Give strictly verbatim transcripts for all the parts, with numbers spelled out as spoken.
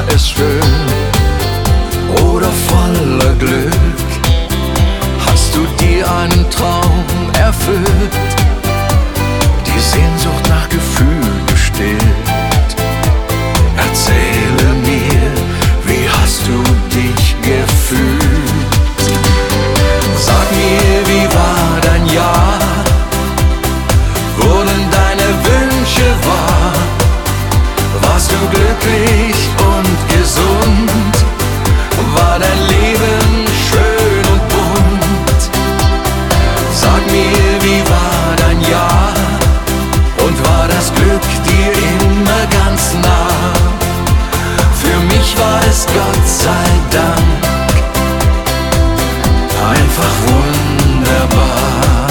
es schön oder voller Glück? Hast du dir einen Traum erfüllt, die Sehnsucht nach Gefühl gestillt? Erzähle mir, wie hast du dich gefühlt? Sag mir, wie war dein Jahr? Wurden deine Wünsche wahr? Warst du glücklich und gesund? War dein Leben schön und bunt? Sag mir, wie war dein Jahr? Und war das Glück dir immer ganz nah? Für mich war es Gott sei Dank einfach wunderbar.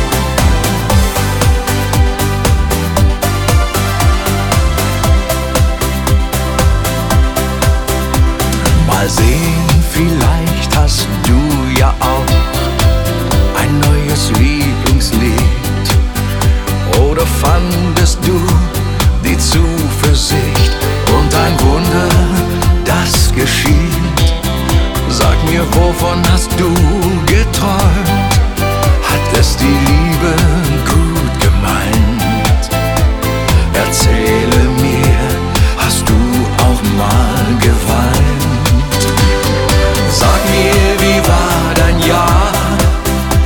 Mal sehen, vielleicht hast du ja auch ein neues Lieblingslied. Oder fandest du die Zuversicht und ein Wunder, das geschieht? Sag mir, wovon hast du geträumt? Hat es die Liebe gut gemeint? Erzähle mir, hast du auch mal geweint? Sag mir, wie war dein Jahr?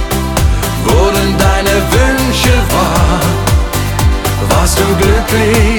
Wurden deine Wünsche wahr? Warst du glücklich